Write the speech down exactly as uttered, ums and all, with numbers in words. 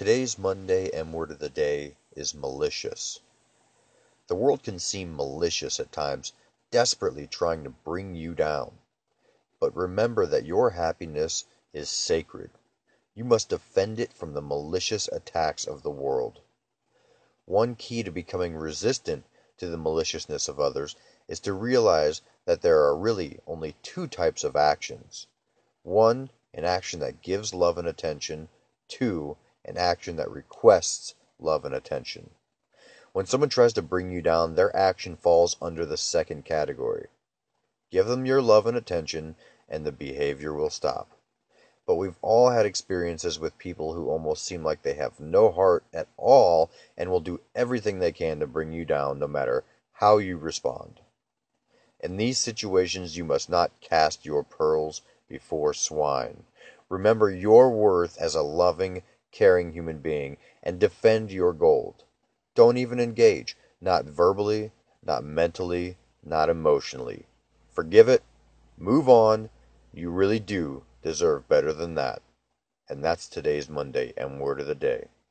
Today's Monday M word of the day is malicious. The world can seem malicious at times, desperately trying to bring you down. But remember that your happiness is sacred. You must defend it from the malicious attacks of the world. One key to becoming resistant to the maliciousness of others is to realize that there are really only two types of actions. One, an action that gives love and attention. Two, an action that requests love and attention. When someone tries to bring you down, their action falls under the second category. Give them your love and attention, and the behavior will stop. But we've all had experiences with people who almost seem like they have no heart at all and will do everything they can to bring you down no matter how you respond. In these situations, you must not cast your pearls before swine. Remember your worth as a loving, caring human being and defend your gold. Don't even engage, not verbally, not mentally, not emotionally. Forgive it, move on. You really do deserve better than that. And that's today's Monday M word of the day.